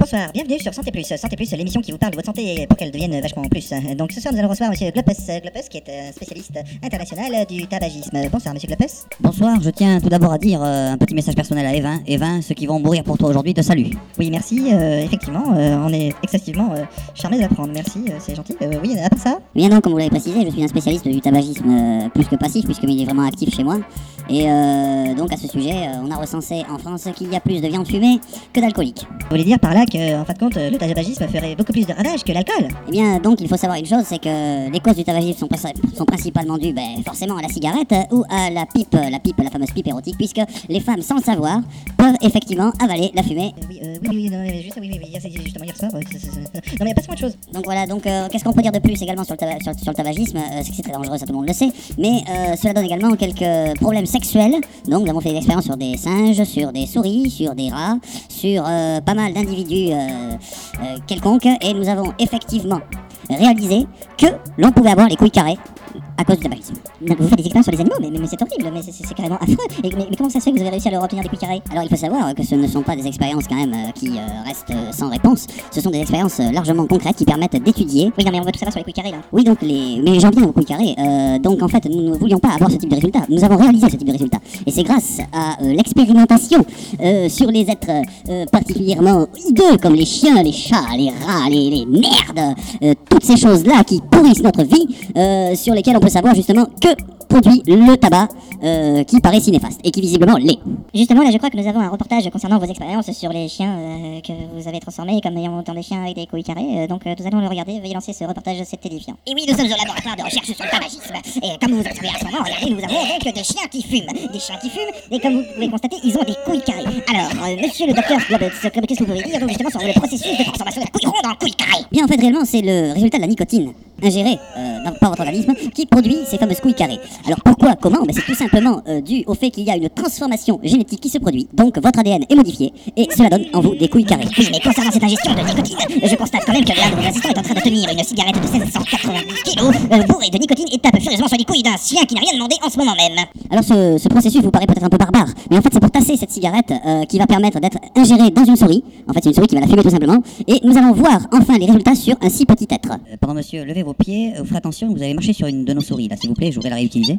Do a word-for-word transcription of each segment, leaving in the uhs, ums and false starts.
Bonsoir, bienvenue sur Santé Plus. Santé Plus, l'émission qui vous parle de votre santé pour qu'elle devienne vachement plus. Donc ce soir nous allons recevoir monsieur Glopes, Glopes qui est un spécialiste international du tabagisme. Bonsoir monsieur Glopes. Bonsoir, je tiens tout d'abord à dire euh, un petit message personnel à Evin. Evin, ceux qui vont mourir pour toi aujourd'hui te saluent. Oui merci, euh, effectivement, euh, on est excessivement euh, charmés de l'apprendre, merci, euh, c'est gentil. Euh, oui, à part ça. Bien non, comme vous l'avez précisé, je suis un spécialiste du tabagisme euh, plus que passif puisqu'il est vraiment actif chez moi. Et euh, donc à ce sujet, euh, on a recensé en France qu'il y a plus de viande fumée que d'alcooliques. Vous voulez dire par là que, en fin de compte, le tabagisme ferait beaucoup plus de ravages que l'alcool? Eh bien, donc il faut savoir une chose, c'est que les causes du tabagisme sont, sont principalement dues ben, forcément à la cigarette ou à la pipe, la pipe, la fameuse pipe érotique, puisque les femmes, sans le savoir, peuvent effectivement avaler la fumée. Euh, oui, euh, oui, oui, non, mais juste, oui, oui, oui, c'est justement hier soir. Euh, c'est, c'est, c'est... Non, mais il n'y a pas souvent de choses. Donc voilà, donc euh, qu'est-ce qu'on peut dire de plus également sur le, taba- sur, sur le tabagisme euh, c'est que c'est très dangereux, ça tout le monde le sait, mais euh, cela donne également quelques problèmes sexuels. Donc nous avons fait des expériences sur des singes, sur des souris, sur des rats, sur euh, pas mal d'individus euh, euh, quelconques, et nous avons effectivement réalisé que l'on pouvait avoir les couilles carrées à cause du tabagisme. Donc vous faites des expériences sur les animaux, mais, mais, mais c'est horrible, mais c'est, c'est, c'est carrément affreux. Et, mais, mais comment ça se fait que vous avez réussi à leur obtenir des couilles carrées? Alors il faut savoir que ce ne sont pas des expériences quand même euh, qui euh, restent euh, sans réponse. Ce sont des expériences euh, largement concrètes qui permettent d'étudier. Oui, non, mais on veut tout savoir sur les couilles carrées là. Oui, donc les. Mais j'en viens aux couilles carrées. Euh, donc en fait, nous ne voulions pas avoir ce type de résultat. Nous avons réalisé ce type de résultat. Et c'est grâce à euh, l'expérimentation euh, sur les êtres euh, particulièrement hideux comme les chiens, les chats, les rats, les, les merdes, euh, toutes ces choses-là qui pourrissent notre vie, euh, sur lesquelles on peut savoir justement que produit le tabac euh, qui paraît si néfaste et qui visiblement l'est. Justement, là je crois que nous avons un reportage concernant vos expériences sur les chiens euh, que vous avez transformés comme ayant autant des chiens avec des couilles carrées. Euh, donc euh, nous allons le regarder. Veuillez lancer ce reportage, c'est édifiant. Et oui, nous sommes au laboratoire de recherche sur le tabagisme. Et comme vous observez à ce moment, regardez, nous avons donc des chiens qui fument. Des chiens qui fument, et comme vous pouvez constater, ils ont des couilles carrées. Alors, euh, monsieur le docteur Globet, qu'est-ce que vous pouvez dire donc justement sur le processus de transformation de la couille ronde en couille carrée? Bien, en fait, réellement, c'est le résultat de la nicotine ingérée euh, dans, par votre organisme qui produit ces fameuses couilles carrées. Alors pourquoi, comment? Ben, c'est tout simplement euh, dû au fait qu'il y a une transformation génétique qui se produit. Donc votre A D N est modifié et cela donne en vous des couilles carrées. Oui, mais concernant cette ingestion de nicotine, je constate quand même que l'un de vos assistants est en train de tenir une cigarette de seize cent quatre-vingt-dix kilos euh, bourrée de nicotine et tape furieusement sur les couilles d'un chien qui n'a rien demandé en ce moment même. Alors ce, ce processus vous paraît peut-être un peu barbare, mais en fait c'est pour tasser cette cigarette euh, qui va permettre d'être ingérée dans une souris. En fait c'est une souris qui va la fumer tout simplement. Et nous allons voir enfin les résultats sur un si petit être. Euh, pardon monsieur, levez vos pieds, vous ferez attention, vous avez marché sur une de nos souris là, s'il vous plaît, je voudrais la réutiliser.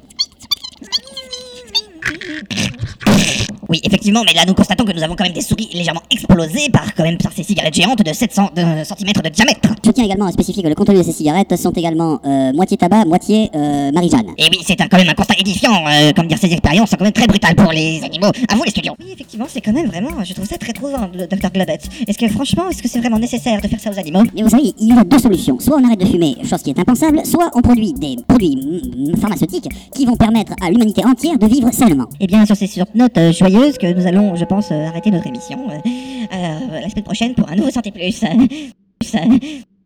Oui, effectivement, mais là nous constatons que nous avons quand même des souris légèrement explosées par quand même par ces cigarettes géantes de sept cents centimètres de diamètre. Je tiens également à spécifier que le contenu de ces cigarettes sont également euh, moitié tabac, moitié euh, Marie-Jeanne. Et oui, c'est un, quand même un constat édifiant, euh, comme dire ces expériences sont quand même très brutales pour les animaux. À vous les studios. Oui, effectivement, c'est quand même vraiment, je trouve ça très trouvant, le docteur Globet. Est-ce que franchement, est-ce que c'est vraiment nécessaire de faire ça aux animaux? Et vous savez, il y a deux solutions. Soit on arrête de fumer, chose qui est impensable, soit on produit des produits mm, pharmaceutiques qui vont permettre à l'humanité entière de vivre sainement. Et bien, sur ces sur notes euh, joyeuses que nous allons, je pense, euh, arrêter notre émission. Euh, euh, la semaine prochaine pour un nouveau Santé Plus.